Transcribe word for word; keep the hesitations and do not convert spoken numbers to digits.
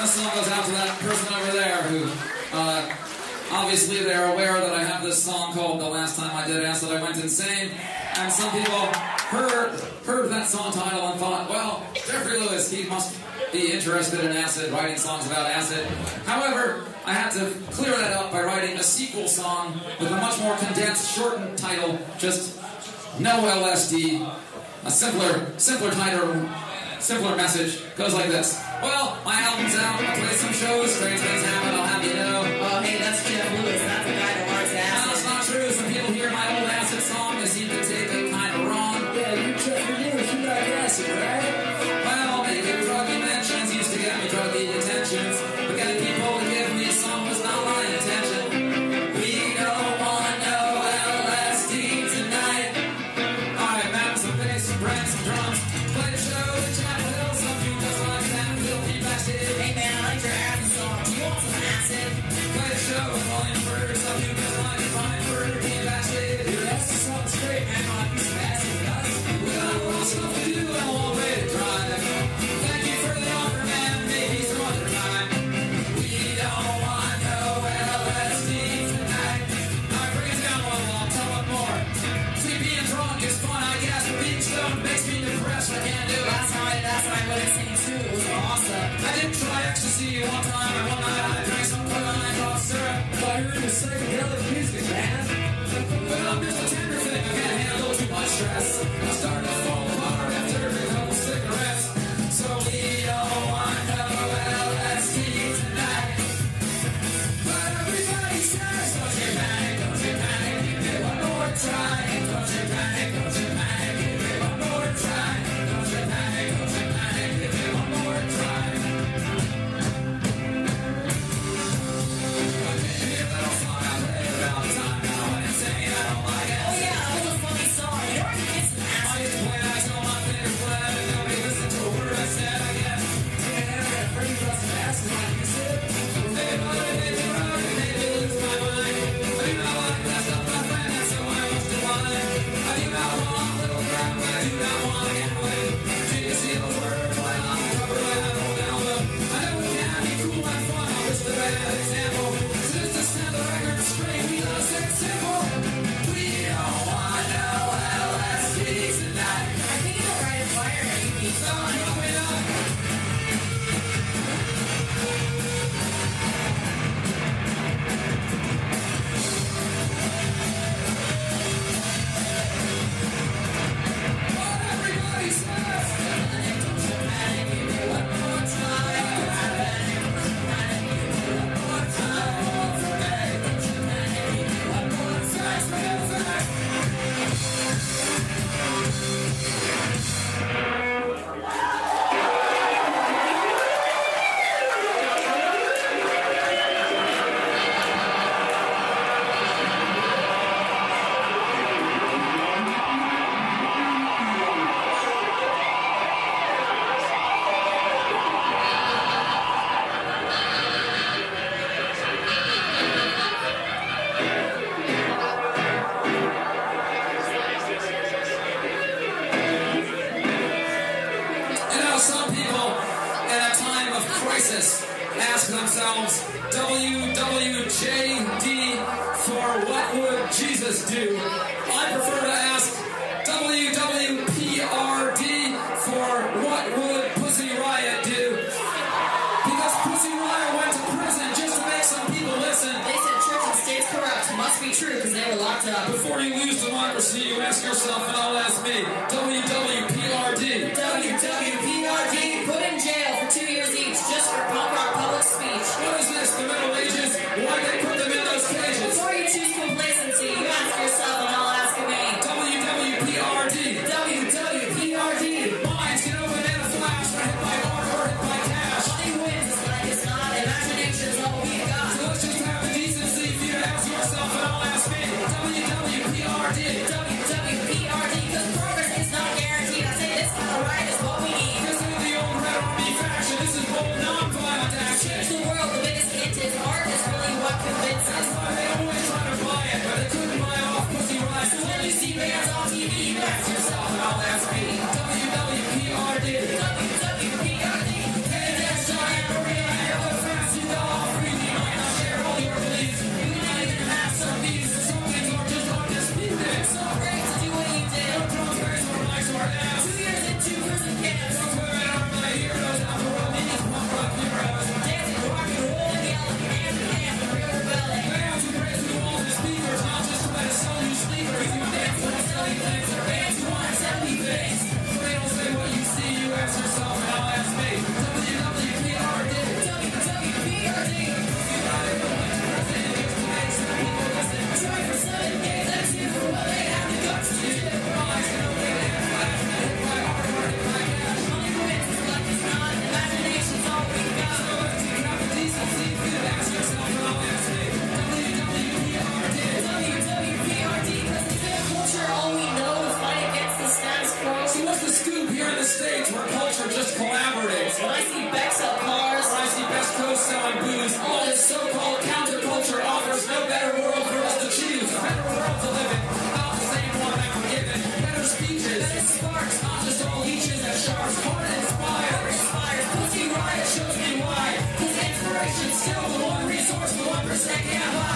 This song goes out to that person over there who, uh, obviously they're aware that I have this song called The Last Time I Did Acid, I Went Insane. And some people heard, heard that song title and thought, well, Jeffrey Lewis, he must be interested in acid, writing songs about acid. However, I had to clear that up by writing a sequel song with a much more condensed, shortened title, just No L S D, a simpler, simpler title, simpler message. Goes like this. Well, my album's out, I play some shows, strange things happen, I'll have you know. Oh, hey, that's Jeff Lewis, that's the guy that writes acid. No, it's not true. Some people hear my old acid song, they seem to take it kind of wrong. Yeah, you Jeffrey Lewis, you like acid, right? Well, maybe druggy mentions used to get me druggy attentions, but getting people to give me a song was not my intention. We don't want no L S D tonight. Alright, man, some bass, some brains, some drums. Play the show in Chapel Hill, some people just like that, filthy backstage. Hey man, I like your acid song. Do you want some acid? Play the show in Williamsburg, some people just like it, fine for being backstage. Dude, that's the song straight, man. I like some acid with us. We got a lot of stuff to do and a long way to drive. Thank you for the offer, man. Maybe some other time. We don't want no L S D tonight. Alright, bring it down one long. Tell one more. See, being drunk is fun, I guess, but being stoned makes me depressed. I can't do it. Last night, last night, what I sing too, it was awesome. I did try ecstasy one time, and one night I drank some cocaine cough syrup. But you're into psychedelic music, man. But I'm just a tender thing. I can't handle too much stress. I start to fall apart after a couple cigarettes. So we don't want no L S D tonight. But everybody says, don't you panic, don't you panic, give it one more try. Don't you panic, don't you panic, give it one more try. Don't you panic, don't you panic, give it one more try. But maybe a little song I play around the time now when it's saying I don't like it. Oh yeah, that was a funny song. You know where you get some I acid? used to play and I told my fingers flat and nobody listened to a word I said, I guess. Man, I got a friend who got some acid when you said. Maybe I made me wrong, maybe lose my mind. I do not like that stuff, my friend, and so I must decline. I do not want a little crap, I do not want to get away. Do you see those words lying on the cover I have all down low? I know it can be cool and fun, I'll just a bad example. So just to set the record straight, we love sex simple. We don't want no L S D tonight. I think in the right environment, you'd be So fine. no, we don't. What everybody says. Don't you panic, give it one more try. Don't you panic, give it one more try. Don't you panic, give it one more try. You know, some people in a time of crisis ask themselves, W W J D for what would Jesus do? I prefer to ask W W P R D for what would Pussy Riot do? Because Pussy Riot went to prison just to make some people listen. They said church and state's corrupt. Must be true because they were locked up. Before you lose democracy, you ask yourself, and I'll ask me, W W P R D. W W P R D put in jail for two years each just for punk rock public speech. What is this, the Middle Ages? Why'd they put them in those cages? Before you choose complacency, you ask yourself and I'll ask me. W W P R D. W W P R D. Minds can open in a flash, or hit by art or hit by cash. Money wins, it's like it's not. Imagination's all we've got. So let's just have the decency for you to ask yourself, and I'll ask me. W W P R D. W W P R D, because progress is not guaranteed. states where culture just collaborates. When I see Beck sell cars, When I see Best Coast selling booze, all this so-called counterculture offers no better world for us to choose. A better world to live in, not the same one that we're given. Better speeches, better sparks, not just all leeches and sharks. Heart inspired, inspired. Pussy Riot shows me why. Cause inspiration's still the one resource the one percent can't buy.